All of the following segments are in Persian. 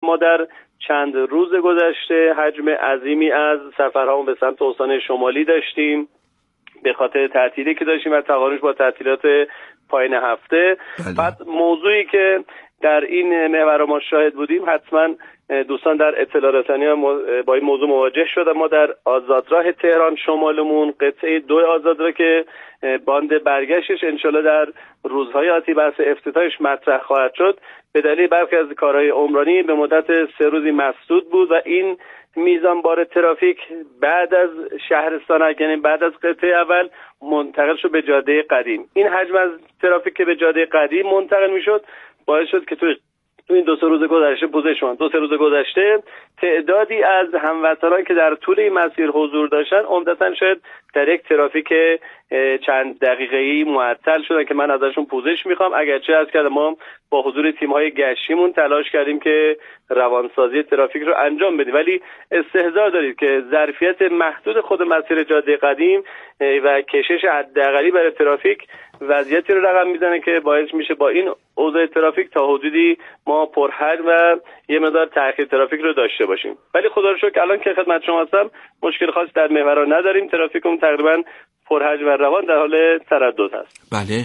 ما در چند روز گذشته حجم عظیمی از سفرهامون به سمت استان شمالی داشتیم به خاطر تعطیلی که داشتیم و تقارنش با تعطیلات پایان هفته. بعد موضوعی که در این محور ما شاهد بودیم، حتما دوستان در اطلاع رسانی با این موضوع مواجه شدن. ما در آزادراه تهران شمالمون قطعه 2 آزادراه که باند برگشتش انشالله در روزهای آتی بحث افتتاحش مطرح خواهد شد، به دلیل برخی از کارهای عمرانی به مدت 3 روزی مسدود بود و این میزان بار ترافیک بعد از شهرستان، یعنی بعد از قطعه اول، منتقل شد به جاده قدیم. این حجم از ترافیک که به جاده قدیم منتقل میشد باعث شد که تو این 2-3 روز گذشته پوزشون 2-3 روز گذشته تعدادی از هموطنان که در طول این مسیر حضور داشتن عمدتاً شاید در یک ترافیک چند دقیقه‌ای معطل شدن که من ازشون پوزش میخوام. اگرچه از کردم ما با حضور تیم‌های گشتیمون تلاش کردیم که روانسازی ترافیک رو انجام بدیم، ولی استحضار دارید که ظرفیت محدود خود مسیر جاده قدیم و کشش حداقلی برای ترافیک وضعیتی رو رقم میزنه که باعث میشه با این اوضاع ترافیک تا حدودی ما پرحجم و یه مقدار تأخیر ترافیک رو داشته باشیم. ولی خدا رو شکر الان که خدمت شما هستم مشکل خاصی در محورها نداریم، ترافیکمون تقریبا پرحجم و روان در حال تردد هست. بله،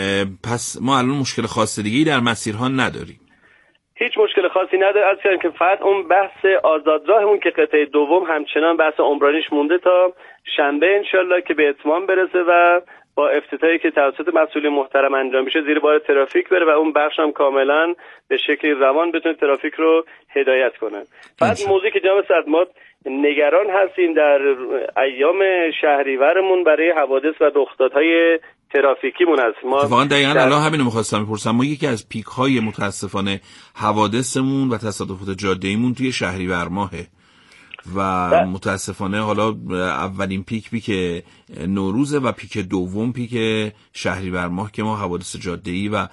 پس ما الان مشکل خاص دیگه‌ای در مسیرها نداریم. هیچ مشکل خاصی نداره، از که فقط اون بحث آزادراهمون که قطعه دوم همچنان بحث عمرانیش مونده تا شنبه انشالله که به اتمام برسه و با افتتاحی که توسط مسئولین محترم انجام میشه زیر بار ترافیک بره و اون بخش هم کاملا به شکل روان بتونه ترافیک رو هدایت کنه. بعد موضوعی که جناب صدمات نگران هستیم در ایام شهریورمون برای حوادث و رخدادهای ترافیکیمون هست. ما اتفاقا دقیقاً الان همین رو می‌خواستم بپرسم. ما یکی از پیک‌های متاسفانه حوادثمون و تصادفات جاده‌ایمون توی شهریور ماهه و متاسفانه حالا اولین پیک نوروزه و پیک دوم پیک شهریور ماه که ما حوادث جاده‌ای و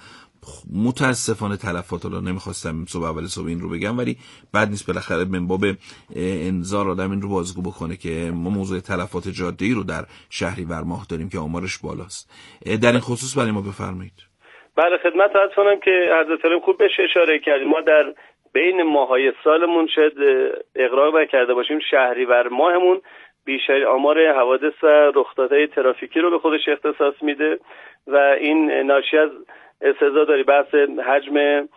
متاسفانه تلفات، حالا نمیخواستم صبح اول صبح این رو بگم ولی بد نیست بالاخره من باب انذار آدم این رو بازگو بکنه که ما موضوع تلفات جاده‌ای رو در شهریور ماه داریم که آمارش بالاست. در این خصوص برای ما بفرمایید. بله، خدمت عرض کنم که حضرت علی خوب بهش اشاره کردیم. ما در بین ماهای سالمون شاید اقرار نکرده باشیم شهریور ماهمون بیشتر آمار حوادث و رخدادهای ترافیکی رو به خودش اختصاص میده و این ناشی از استعداد داری بحث حجم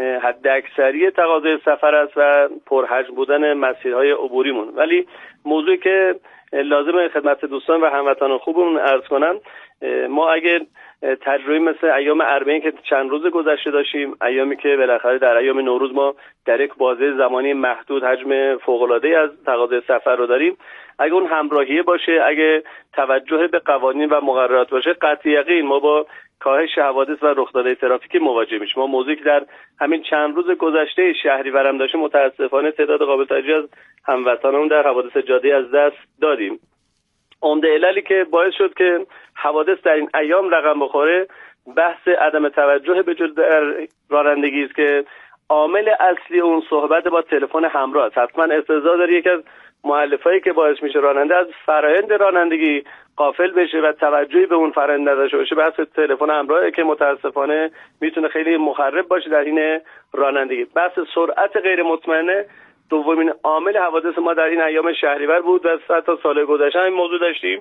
حداکثری تقاضای سفر است و پرحجم بودن مسیرهای عبوریمون. ولی موضوعی که لازمه خدمت دوستان و هموطنان خوبمون عرض کنم، ما اگر تجربه مثل ایام اربعین که چند روز گذشته داشتیم، ایامی که بالاخره در ایام نوروز ما در یک بازه زمانی محدود حجم فوق‌العاده‌ای از تقاضای سفر رو داریم، اگه اون همراهیه باشه، اگه توجه به قوانین و مقررات باشه، قطعی یقین ما با کاهش حوادث و رخدادهای ترافیکی مواجه میشیم. ما موضوعی که در همین چند روز گذشته شهریور هم داشتیم، متاسفانه تعداد قابل توجهی از هموطنان در حوادث جاده‌ای از دست دادیم. عمده عللی که باعث شد که حوادث در این ایام رقم بخوره بحث عدم توجه به جلو در رانندگی است که عامل اصلی اون صحبت با تلفن همراه است. حتما استحضار داره یکی از مؤلفه‌ای که باعث میشه راننده از فرآیند رانندگی غافل بشه و توجهی به اون فرآیند نداشته باشه بحث تلفن همراهه که متاسفانه میتونه خیلی مخرب باشه در این رانندگی. بحث سرعت غیر مطمئنه دومین عامل حوادث ما در این ایام شهریور بود و تا سال گذشته این موضوع داشتیم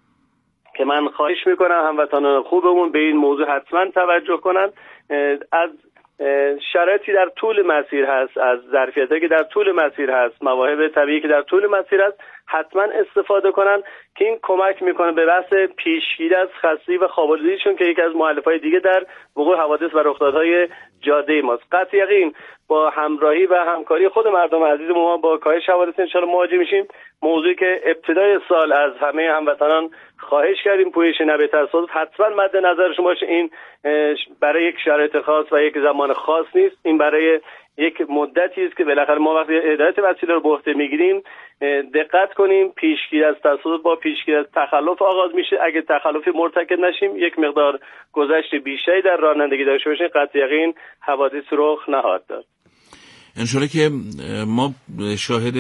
که من خواهش میکنم هموطنان خوبمون به این موضوع حتما توجه کنن. از شرایطی در طول مسیر هست، از ظرفیتایی که در طول مسیر هست، مواهب طبیعی که در طول مسیر هست حتما استفاده کنن که این کمک میکنه به بحث پیشگیری از خستگی و خواب‌آلودگیشون که یکی از مؤلفه‌های دیگه در وقوع حوادث و رخدادهای جاده ماست. قطعی یقین با همراهی و همکاری خود مردم عزیز ما با کاهش حوادث ان شاءالله مواجه میشیم. موضوعی که ابتدای سال از همه هموطنان خواهش کردیم پویش نبه تصادف حتما مد نظرشون باشه. این برای یک شرایط خاص و یک زمان خاص نیست، این برای یک مدتی است که بالاخره ما وقتی هدایت وسیله رو به عهده میگیریم دقت کنیم. پیشگیری از تصادف با پیشگیری از تخلف آغاز میشه. اگه تخلفی مرتکب نشیم، یک مقدار گذشت بیشتری در رانندگی داشته باشیم، قطعی یقین حوادث رخ نخواهد داد. انشالله که ما شاهد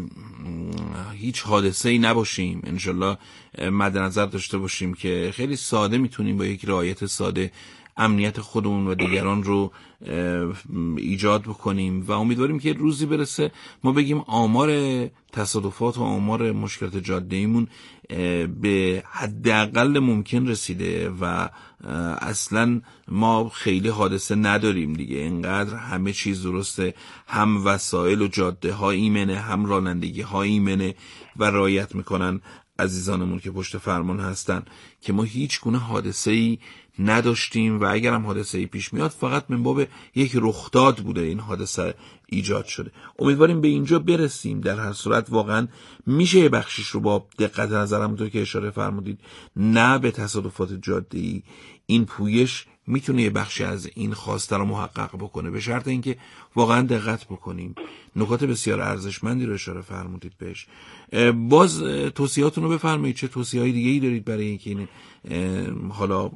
هیچ حادثه‌ای نباشیم. انشالله مد نظر داشته باشیم که خیلی ساده میتونیم با یک رعایت ساده امنیت خودمون و دیگران رو ایجاد بکنیم و امیدواریم که روزی برسه ما بگیم آمار تصادفات و آمار مشکلات جاده‌ایمون به حداقل ممکن رسیده و اصلا ما خیلی حادثه نداریم دیگه. اینقدر همه چیز درسته، هم وسایل و جاده ها ایمنه، هم رانندگی ها ایمنه و رعایت میکنن عزیزانمون که پشت فرمان هستن که ما هیچ گونه حادثه‌ای نداشتیم و اگر هم حادثه‌ای پیش میاد فقط من باب یک رخداد بوده این حادثه ایجاد شده. امیدواریم به اینجا برسیم. در هر صورت واقعا میشه یه بخشیش رو با دقت نظر همونطور که اشاره فرمودید نه به تصادفات جاده‌ای، این پویش میتونه یه بخشی از این خواسته رو محقق بکنه به شرط اینکه واقعا دقت بکنیم. نکات بسیار ارزشمندی رو اشاره فرمودید بهش. باز توصیهاتون رو بفرمایید، چه توصیه‌های دیگه‌ای دارید برای اینکه این حالا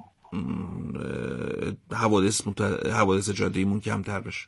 حوادث جاده‌ایمون کمتر بشه؟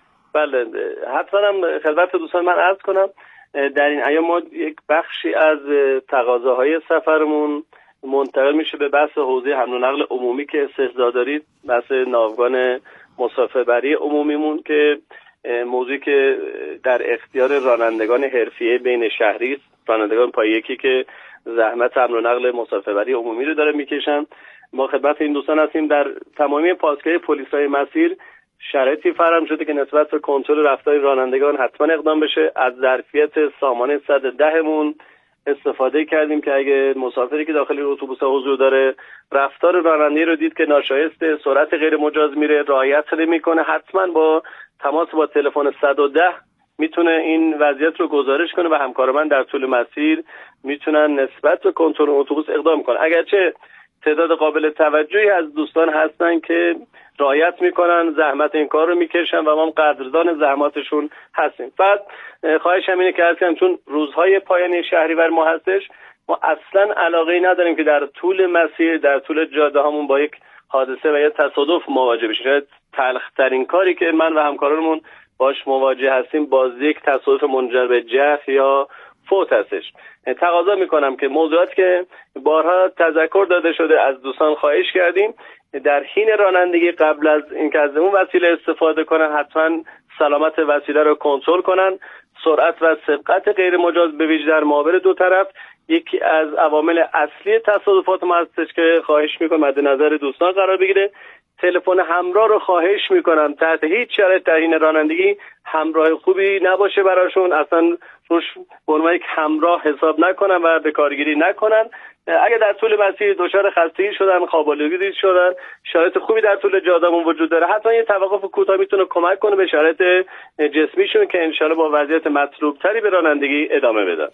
بله حتما هم خدمت دوستان من عرض کنم در این ایام ما یک بخشی از تقاضاهای سفرمون منتقل میشه به بحث حوزه حمل و نقل عمومی که استحضار دارید، بحث ناوگان مسافربری عمومیمون که موضوعی که در اختیار رانندگان حرفه‌ای بین شهری است، رانندگان پای یکی که زحمت حمل و نقل مسافربری عمومی رو داره میکشن. ما خدمت این دوستان هستیم در تمامی پاسگاه پلیس‌های مسیر شرایطی فراهم شده که نسبت به کنترل رفتار رانندگان حتما اقدام بشه. از ظرفیت سامانه 110 مون استفاده کردیم که اگه مسافری که داخل اتوبوس حضور داره رفتار راننده رو دید که ناشایسته، سرعت غیر مجاز میره، رعایت نمیکنه، حتما با تماس با تلفن 110 میتونه این وضعیت رو گزارش کنه و همکار من در طول مسیر میتونن نسبت به کنترل اتوبوس اقدام کنن. اگرچه تعداد قابل توجهی از دوستان هستن که رعایت میکنن، زحمت این کار رو میکشن و ما قدردان زحماتشون هستیم. بعد خواهشم اینه که هستم چون روزهای پایانی شهریور ما هستش، ما اصلا علاقه نداریم که در طول مسیر، در طول جاده هامون با یک حادثه و یا تصادف مواجه بشیم. شاید تلخ‌ترین کاری که من و همکارانمون باش مواجه هستیم باز یک تصادف منجر به جرح یا فوت هستش. تقاضا میکنم که موضوعاتی که بارها تذکر داده شده از دوستان خواهش کردیم در حین رانندگی قبل از اینکه از اون وسیله استفاده کنن حتما سلامت وسیله رو کنترل کنن. سرعت و سبقت غیر مجاز به ویژه در محاور دو طرف یکی از عوامل اصلی تصادفات ما هستش که خواهش میکنم مد نظر دوستان قرار بگیره. تلفن همراه رو خواهش میکنم تحت هیچ شرایط در حین رانندگی همراه خوبی نباشه براشون، اصلا روش به عنوان یک همراه حساب نکنن و به کارگیری نکنن. اگر در طول مسیر دچار خستگی شدن، خواب آلودگی شدن، شرایط خوبی در طول جادهمون وجود داره، حتما یه توقف کوتاه میتونه کمک کنه به شرایط جسمیشون که انشالله با وضعیت مطلوب تری به رانندگی ادامه بدن.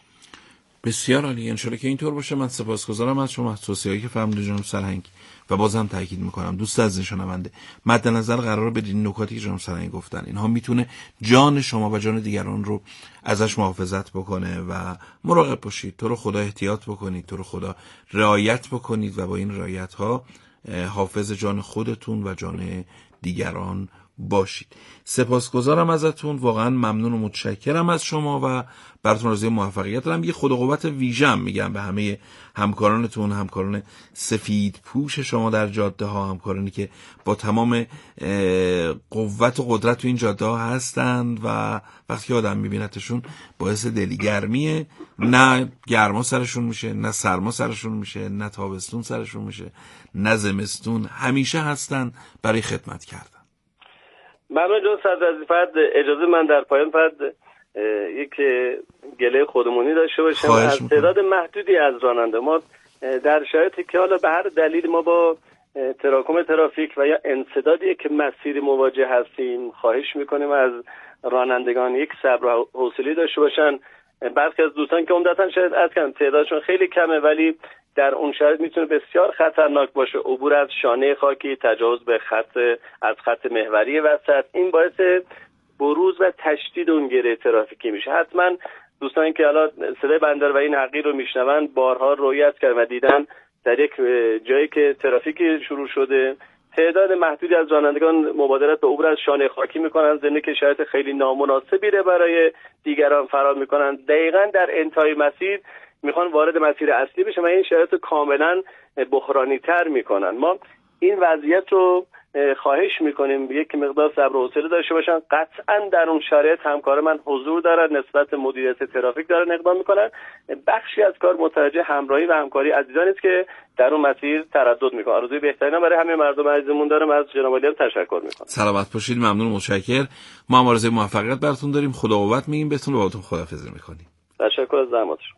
بسیار عالی، انشالله که اینطور باشه. من سپاسگزارم از شما توصیه‌ای که فرمودید جناب سرهنگ و بازم تاکید میکنم دوست عزیز شنونده مد نظر قرار بدید نکاتی که جناب سرهنگ گفتن اینها میتونه جان شما و جان دیگران رو ازش محافظت بکنه و مراقب باشید. تو رو خدا احتیاط بکنید، تو رو خدا رعایت بکنید و با این رعایت ها حافظ جان خودتون و جان دیگران باشید. سپاسگزارم ازتون، واقعا ممنون و متشکرم از شما و براتون آرزوی موفقیت دارم. یه خدا قوت ویژه‌ام میگم به همه همکارانتون، همکاران سفید پوش شما در جاده ها، همکارانی که با تمام قوت و قدرت تو این جاده ها هستند و وقتی که آدم میبینتشون باعث دلگرمیه. نه گرما سرشون میشه، نه سرما سرشون میشه، نه تابستون سرشون میشه، نه زمستون، همیشه هستن برای خدمت کردن. ممنون جون صدر. فقط اجازه من در پایان فقط یک گله خودمونی داشته باشم از تعداد محدودی از راننده ما در شرایطی که حالا به هر دلیل ما با تراکم ترافیک و یا انسدادی که مسیر مواجه هستیم خواهش میکنیم از رانندگان یک صبر و حوصله داشته باشن. برخی از دوستان که عمدتاً شاید تعدادشون خیلی کمه ولی در اون شرایط میتونه بسیار خطرناک باشه. عبور از شانه خاکی، تجاوز به خط محوری وسط، این باعث بروز و تشدید اون گره ترافیکی میشه. حتما دوستانی که حالا صدای بندر و این حقیر رو میشنون بارها رؤیت کردن و دیدن در یک جایی که ترافیکی شروع شده تعداد محدودی از رانندگان مبادرت به عبور از شانه خاکی میکنن، ضمن که شرایط خیلی نامناسبی رو برای دیگران فراهم میکنن. دقیقاً در انتهای مسیر میخوان وارد مسیر اصلی بشن و این شرایط کاملا بحرانی تر میکنن. ما این وضعیت رو خواهش میکنیم یک مقدار صبر و حوصله داشته باشن. قطعا در اون شرایط همکار من حضور دارن، نسبت مدیریت ترافیک دارن اقدام میکنن. بخشی از کار متوجه همراهی و همکاری عزیزانی است که در اون مسیر تردد میکنن. آرزوی بهترین برای همه مردم عزیزمون دارم. از جناب عالی تشکر میکنم. سلامت باشید. ممنون، متشکرم. ما آرزوی موفقیت براتون داریم. خدا قوت میگیم بهتون و باهاتون خداحافظی میکنیم. تشکر از زحماتتون.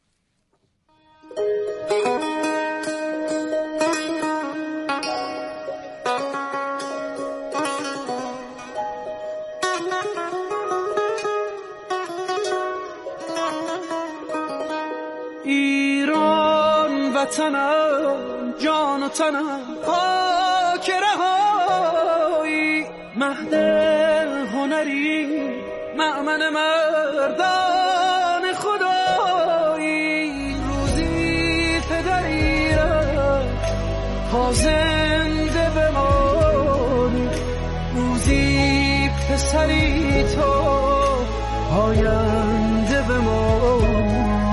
ایران وطنم، جان و تنم، خاک رهایی، مهد هنری، مأمن مردان خدایی. روزی پدری رفت تا زنده بمانی، روزی پسری تو آینده بمانی.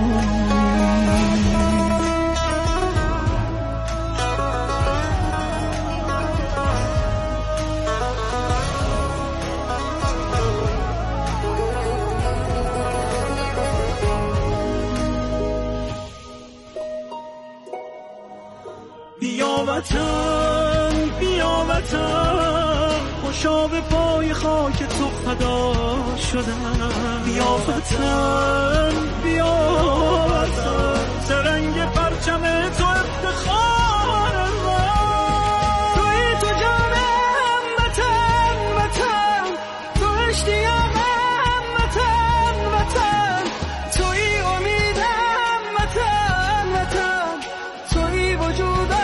بیا وطن، خوشا به پای خاک تو فدا شدم. بیا وطن، سرنگ پرچم تو افتخار من. توی تو جانم وطن، تو اشتیاقم وطن، توی امیدم وطن، توی وجودم.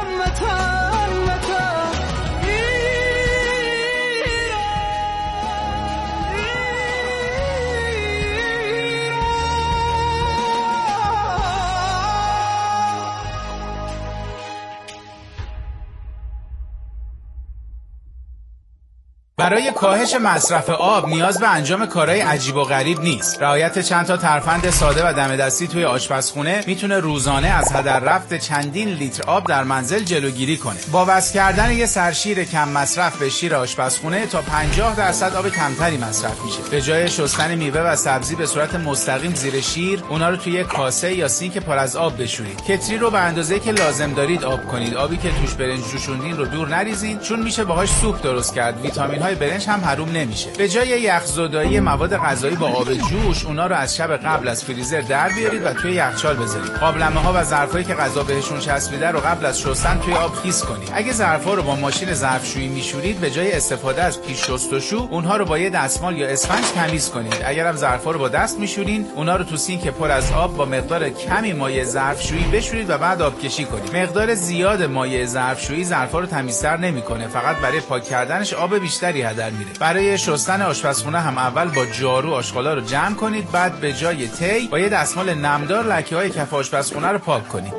برای کاهش مصرف آب نیاز به انجام کارهای عجیب و غریب نیست. رعایت چند تا ترفند ساده و دم دستی توی آشپزخونه میتونه روزانه از هدر رفت چندین لیتر آب در منزل جلوگیری کنه. با وصل کردن یه سرشیر کم مصرف به شیر آشپزخونه تا 50% آب کمتری مصرف میشه. به جای شستن میوه و سبزی به صورت مستقیم زیر شیر، اونا رو توی کاسه یا سینک پر از آب بشورید. کتری رو به اندازه‌ای که لازم دارید آب کنید. آبی که توش برنج جوشوندین رو دور نریزین، چون میشه باهاش سوپ درست کرد. ویتامین‌های برنج هم حروم نمیشه. به جای یخزدایی مواد غذایی با آب جوش، اونا رو از شب قبل از فریزر در بیارید و توی یخچال بذارید. قابلمه‌ها و ظرفایی که غذا بهشون چسبیده رو قبل از شستن توی آب خیس کنید. اگه ظرفا رو با ماشین ظرفشویی میشورید، به جای استفاده از پیش شستشو، اونها رو با یه دستمال یا اسفنج تمیز کنید. اگرم ظرفا رو با دست میشورین، اونا رو تو سینک پر از آب با مقدار کمی مایع ظرفشویی بشورید و بعد آبکشی کنید. مقدار زیاد مایع ظرفشویی ظرفا رو تمیزتر نمیکنه، فقط برای پاک کردنش آب بیشتری هدر میره. برای شستن آشپزخونه هم اول با جارو آشغالا رو جمع کنید، بعد به جای تی با یه دستمال نمدار لکه‌های کف آشپزخونه رو پاک کنید.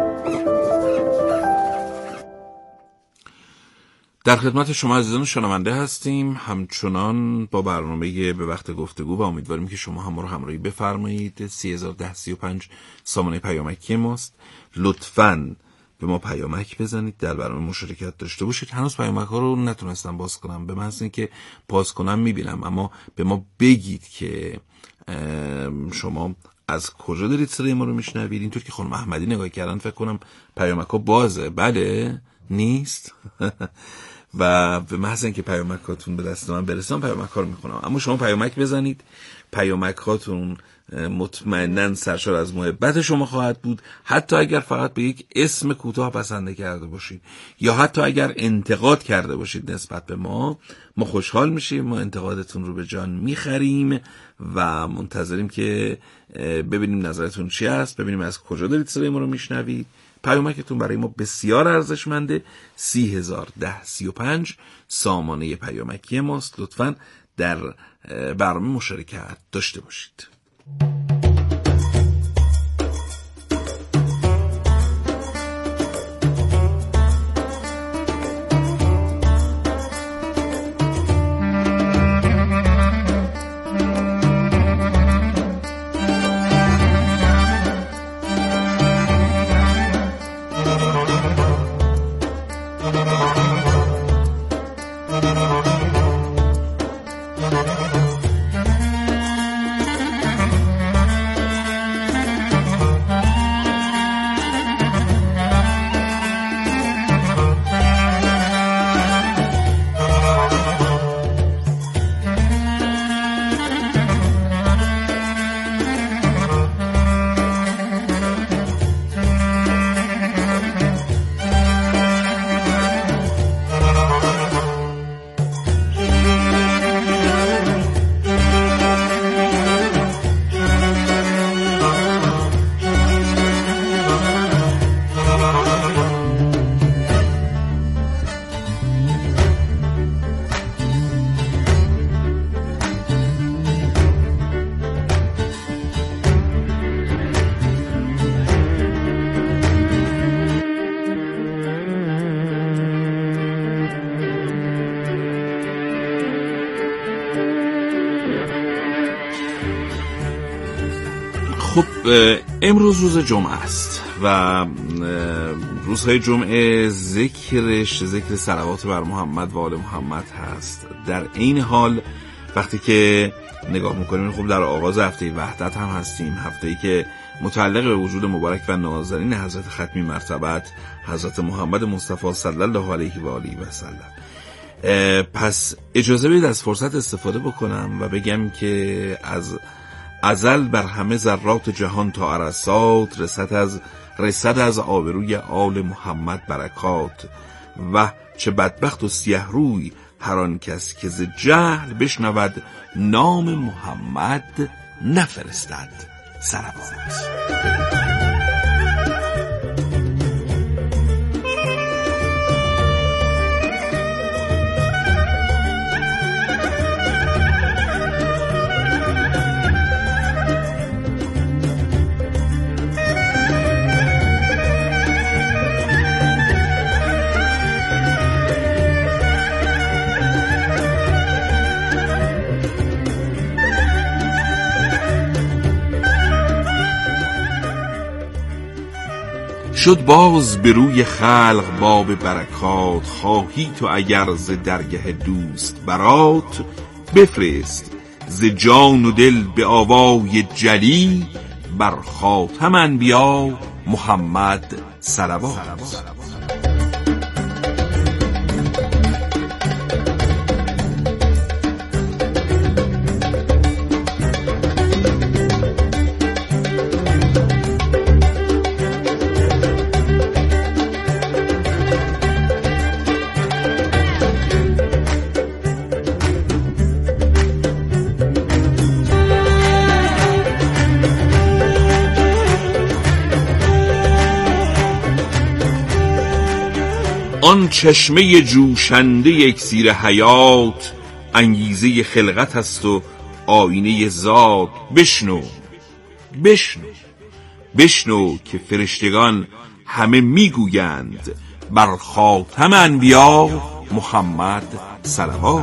در خدمت شما عزیزان شنونده هستیم، همچنان با برنامه به وقت گفتگو و امیدواریم که شما هم ما رو همراهی بفرمایید. 301035 سامانه پیامکی ماست. لطفاً به ما پیامک بزنید، در برنامه مشارکت داشته باشید. هنوز پیامک ها رو نتونستم باز کنم، به محض اینکه باز کنم میبینم، اما به ما بگید که شما از کجا دارید صدای ما رو میشنوید. اینطور که خانم احمدی نگاه کردن فکر کنم پیامک ها بازه. بله نیست. و به محض اینکه پیامکاتون به دست من برسن پیامک ها رو میخونم. اما شما پیامک بزنید، پیامکاتون مطمئناً سرشار از محبت شما خواهد بود، حتی اگر فقط به یک اسم کوتاه پسند کرده باشید یا حتی اگر انتقاد کرده باشید نسبت به ما خوشحال میشیم. ما انتقادتون رو به جان میخریم و منتظریم که ببینیم نظرتون چی است، ببینیم از کجا دارید صدای ما رو میشنوید. پیامکتون برای ما بسیار ارزشمنده. 301035 سامانه پیامکی ماست. لطفاً در برنامه مشارکت داشته باشید. خب امروز روز جمعه است و روزهای جمعه ذکر صلوات بر محمد و آل محمد هست. در این حال وقتی که نگاه میکنیم خب در آغاز هفته وحدت هم هستیم، هفته‌ای که متعلق به وجود مبارک و نازنین حضرت ختمی مرتبت حضرت محمد مصطفی صلی الله علیه و آله و سلم. پس اجازه بدید از فرصت استفاده بکنم و بگم که از ازل بر همه ذرات جهان تا عرصات رسد از آبروی آل محمد برکات. و چه بدبخت و سیه روی هر آن کس که ز جهل بشنود نام محمد نفرستد صلوات. شد باز به روی خلق باب برکات، خواهی تو اگر ز درگه دوست برات، بفرست ز جان و دل به آوای جلی، بر خاتم انبیا محمد صلوات. آن چشمه جوشنده اکسیر حیات، انگیزه خلقت است و آینه ذات. بشنو بشنو بشنو که فرشتگان همه میگویند، بر خاتم انبیا محمد صلوات.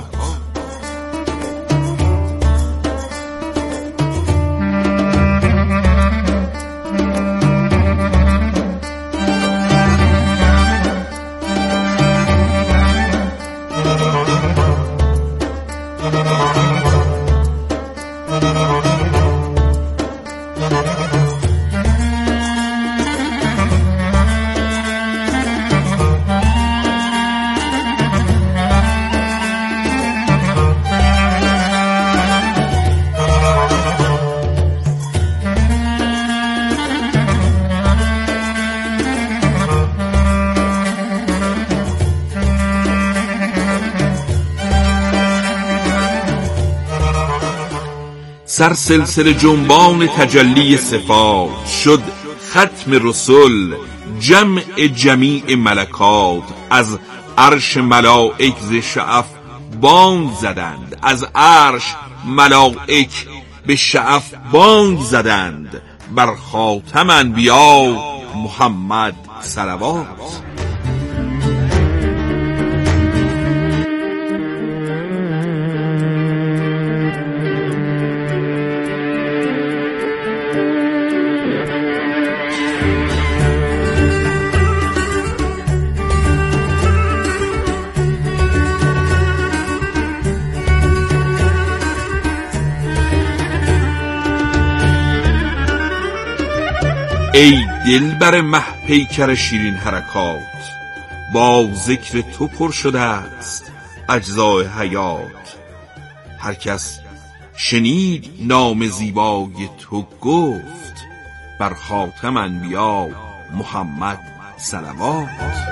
سر سلسله جنبان تجلی صفات، شد ختم رسل جمع جمیع ملکات. از عرش ملائک ز شعف بانگ زدند، از عرش ملائک به شعف بانگ زدند، بر خاتم انبیا محمد صلوات. ای دلبر مه پیکر شیرین حرکات، با ذکر تو پر شده است اجزای حیات. هر کس شنید نام زیبای تو گفت، بر خاتم انبیا محمد صلوات.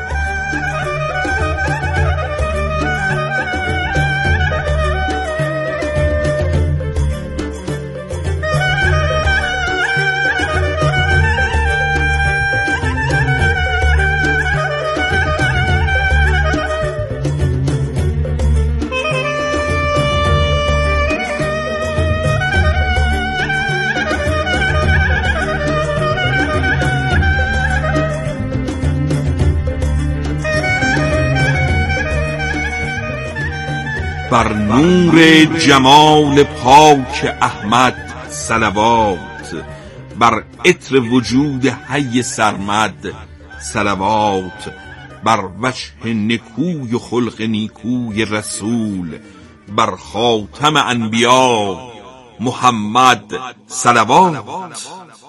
بر نور جمال پاک احمد صلوات، بر عطر وجود حی سرمد صلوات، بر وجه نکوی و خلق نیکوی رسول، بر خاتم انبیا محمد صلوات.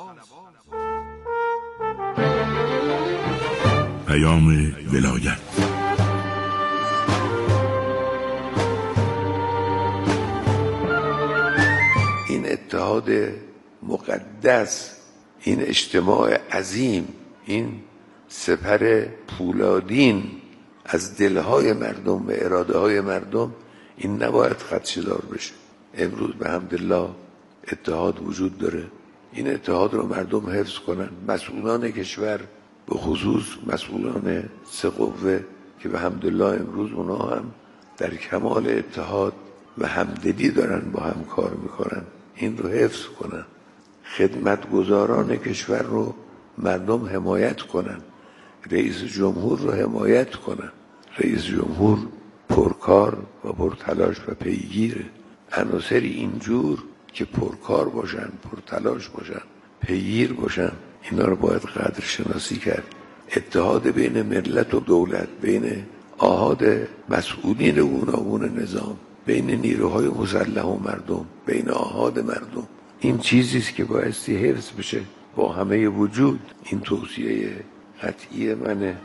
پیام ولایت. این اتحاد مقدس، این اجتماع عظیم، این سپر پولادین از دلهای مردم و اراده های مردم، این نباید خدشه‌دار بشه. امروز به حمدالله اتحاد وجود داره. این اتحاد رو مردم حفظ کنن. مسئولان کشور، به خصوص مسئولان سه قوه که به حمدالله امروز اونا هم در کمال اتحاد و همدلی دارن با هم کار میکنن، این رو حفظ کنن. خدمتگزاران کشور رو مردم حمایت کنن. رئیس جمهور رو حمایت کنن. رئیس جمهور پرکار و پرتلاش و پیگیره. عناصری اینجور که پرکار باشن، پرتلاش باشن، پیگیر باشن، اینا رو باید قدر شناسی کرد. اتحاد بین ملت و دولت، بین آحاد مسئولین گوناگون نظام، بین نیروهای مسلح و مردم، بین آحاد مردم، این چیزیست که بایستی حفظ بشه با همه وجود. این توصیه قطعی منه.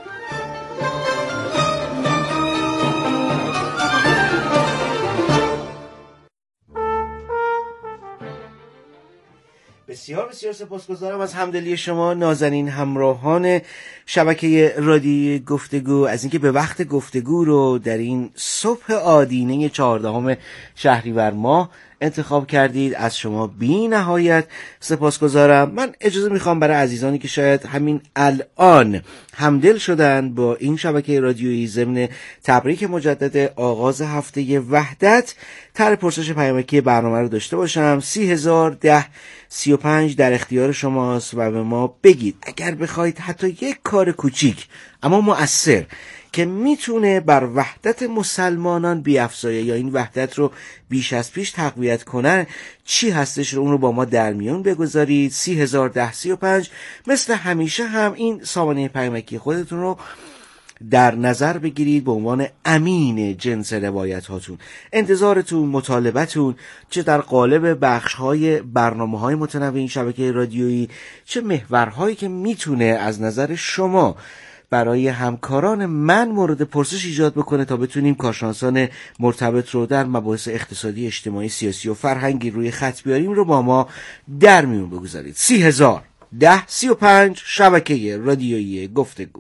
بسیار بسیار سپاسگزارم از همدلی شما نازنین همراهان شبکه رادیویی گفتگو، از اینکه به وقت گفتگو رو در این صبح آدینه 14 شهریور ماه انتخاب کردید. از شما بی نهایت سپاسگزارم. من اجازه میخوام برای عزیزانی که شاید همین الان همدل شدن با این شبکه رادیویی ضمن تبریک مجدد آغاز هفته وحدت، طرح پرسش پیامکی برنامه رو داشته باشم. 301035 در اختیار شماست و به ما بگید اگر بخواید حتی یک کار کوچیک اما مؤثر که میتونه بر وحدت مسلمانان بیافزایه یا این وحدت رو بیش از پیش تقویت کنه چی هستش رو اون رو با ما در میون بگذارید. 301035. مثل همیشه هم این سامانه پیامکی خودتون رو در نظر بگیرید به عنوان امین جنس روایت هاتون. انتظارتون، مطالبتون، چه در قالب بخش‌های برنامه‌های متنوع این شبکه رادیویی، چه محورهایی که میتونه از نظر شما برای همکاران من مورد پرسش ایجاد بکنه تا بتونیم کارشناسان مرتبط رو در مباحث اقتصادی، اجتماعی، سیاسی و فرهنگی روی خط بیاریم رو با ما در میون بگذارید. 301035 شبکه رادیویی گفتگو.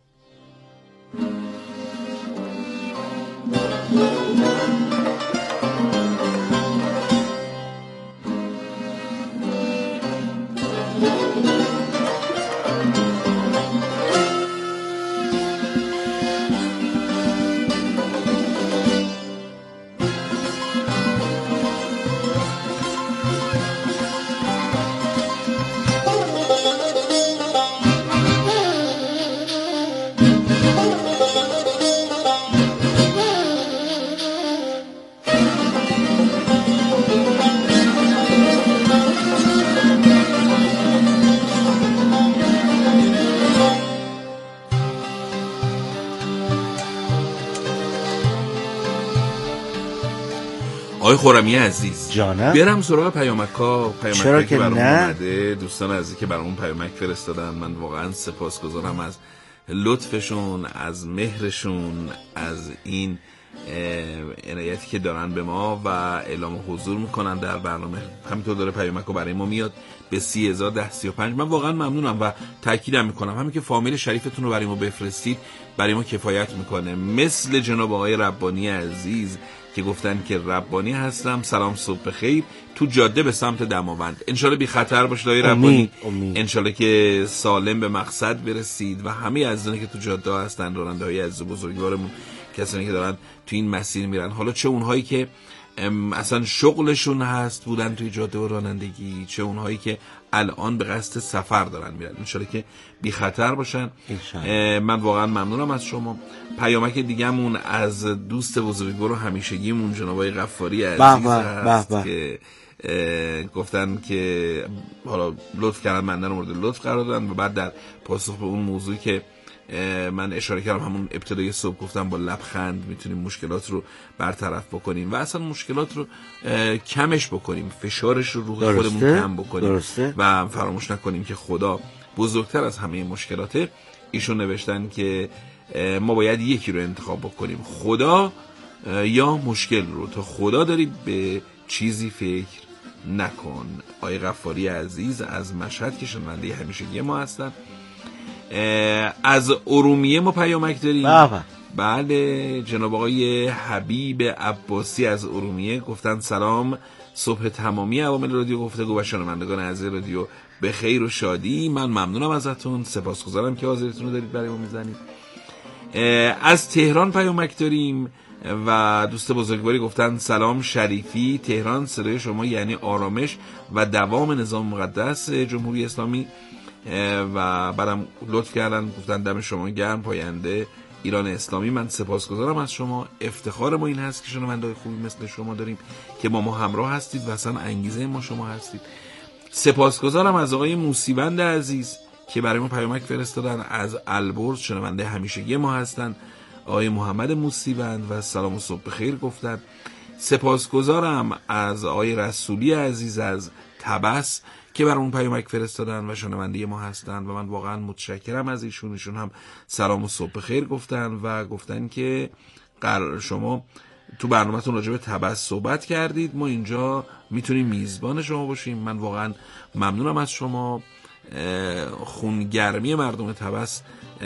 آقای خرمی عزیز، جانم، برم سراغ پیامک‌ها چرا که برام نه؟ اومده. دوستان عزیزی که برامون پیامک فرستادن، من واقعا سپاسگزارم از لطفشون، از مهرشون، از این عنایتی که دارن به ما و اعلام حضور میکنن در برنامه. همینطور داره پیامک‌ها برای ما میاد به 301035. من واقعا ممنونم و تاکیدم میکنم همین که فامیل شریفتون رو برای ما بفرستید برای ما کفایت میکنه. مثل جناب آقای ربانی عزیز که گفتن که ربانی هستم، سلام صبح بخیر، تو جاده به سمت دماوند. انشالله بی خطر باشید آقای ربانی، انشالله که سالم به مقصد برسید و همه عزیزانی که تو جاده هستن، راننده های عزیز بزرگوارمون، کسانی که دارن تو این مسیر میرن، حالا چه اونهایی که اصلا شغلشون هست بودن توی جاده و رانندگی، چه اونهایی که الان به قصد سفر دارن میرن، انشالله که بی خطر باشن. من واقعا ممنونم از شما. پیامک دیگه‌مون از دوست بزرگوار و همیشگیمون جناب آقای غفاری عزیز هست که گفتن که حالا لطف کردن بنده رو مورد لطف قرار دادن و بعد در پاسخ به اون موضوعی که من اشاره کردم همون ابتدای صبح گفتم با لبخند میتونیم مشکلات رو برطرف بکنیم و اصلا مشکلات رو کمش بکنیم، فشارش رو روح خودمون کم بکنیم و فراموش نکنیم که خدا بزرگتر از همه مشکلاته. ایشون نوشتن که ما باید یکی رو انتخاب بکنیم، خدا یا مشکل رو. تا خدا داری به چیزی فکر نکن. آقای غفاری عزیز از مشهد که شنونده همیشگی ما هستن. از ارومیه ما پیامک داریم. بله جناب آقای حبیب عباسی از ارومیه گفتن سلام، صبح تمامی عوامل رادیو گفتگو و شنوندگان عزیز رادیو به خیر و شادی. من ممنونم ازتون، سپاسگزارم که حاضرتون رو دارید برای ما میزنید. از تهران پیامک داریم و دوست بزرگواری گفتن سلام شریفی، تهران صدای شما یعنی آرامش و دوام نظام مقدس جمهوری اسلامی. و بعدم لطف کردن گفتن دم شما گرم، پاینده ایران اسلامی. من سپاسگزارم از شما، افتخار ما این هست که شنونده‌های خوبی مثل شما داریم که با ما همراه هستید و اصلا انگیزه ما شما هستید. سپاسگزارم از آقای موسیبند عزیز که برای ما پیامک فرستادن، از البرز شنونده همیشگی ما هستن، آقای محمد موسیبند و سلام و صبح بخیر گفتن. سپاسگزارم از آقای رسولی عزیز از تبس که برامون پیامک فرستادن و شنونده ما هستن و من واقعا متشکرم از ایشون. ایشون هم سلام و صبح بخیر گفتن و گفتن که شما تو برنامه‌تون راجع به تبس صحبت کردید، ما اینجا میتونیم میزبان شما باشیم. من واقعا ممنونم از شما. خونگرمی مردم تبس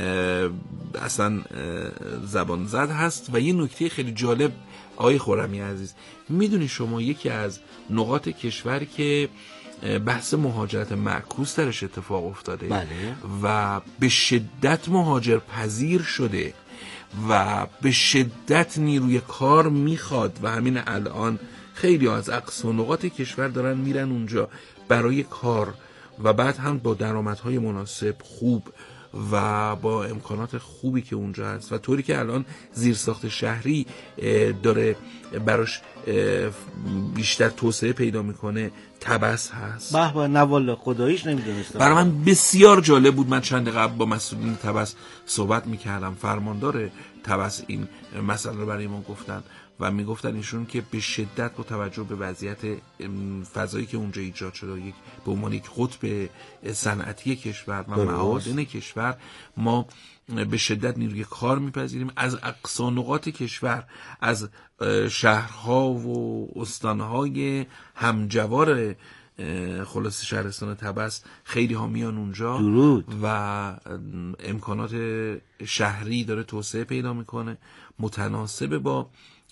اصلا زبان زد هست. و یه نکته خیلی جالب آقای خرمی عزیز، میدونی شما یکی از نقاط کشور که بحث مهاجرت معکوس درش اتفاق افتاده بله. و به شدت مهاجر پذیر شده و به شدت نیروی کار میخواد و همین الان خیلی از اقصا نقاط کشور دارن میرن اونجا برای کار و بعد هم با درآمدهای مناسب خوب و با امکانات خوبی که اونجا هست و طوری که الان زیرساخت شهری داره براش بیشتر توسعه پیدا میکنه تبس هست. به نه والا خداییش نمیدونستم. برای من بسیار جالب بود. من چند قبل با مسئولین تبس صحبت میکردم، فرماندار تبس این مسئله رو برای ما گفتن و میگفتن ایشون که به شدت با توجه به وضعیت فضایی که اونجا ایجاد شده، یک به عنوان یک قطب صنعتی کشور و معادن کشور، ما به شدت نیروی کار میپذیریم از اقصا نقاط کشور، از شهرها و استانهای همجوار خلاص شهرستان تبس. خیلی ها میان اونجا و امکانات شهری داره توسعه پیدا میکنه متناسب با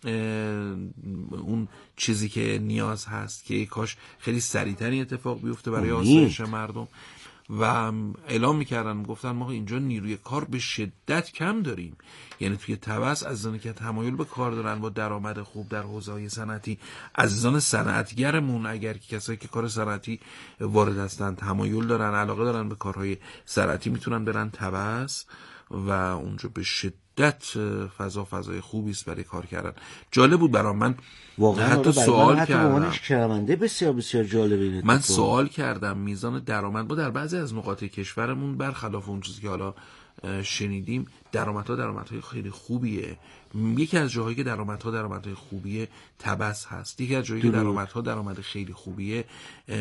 اون چیزی که نیاز هست که کاش خیلی سریعتر اتفاق بیفته برای آسایش مردم. و اعلام میکردن، گفتن ما اینجا نیروی کار به شدت کم داریم، یعنی توی تبس عزیزانی که تمایل به کار دارن با درآمد خوب در حوزه‌های صنعتی، عزیزان صنعتگرمون، اگر که کسایی که کار صنعتی وارد هستن تمایل دارن، علاقه دارن به کارهای صنعتی، میتونن برن تبس و اونجا به شدت فضای خوبی است برای کار کردن. جالب بود برام. من واقعا حتی سوال کردم، شنونده بسیار بسیار جالبه. من سوال کردم میزان درآمد ما در بعضی از نقاط کشورمون برخلاف اون چیزی که حالا شنیدیم درآمدهای خیلی خوبیه. یکی از جاهایی که درآمدهای خوبیه تبس هست. یکی از جاهایی که درآمد خیلی خوبیه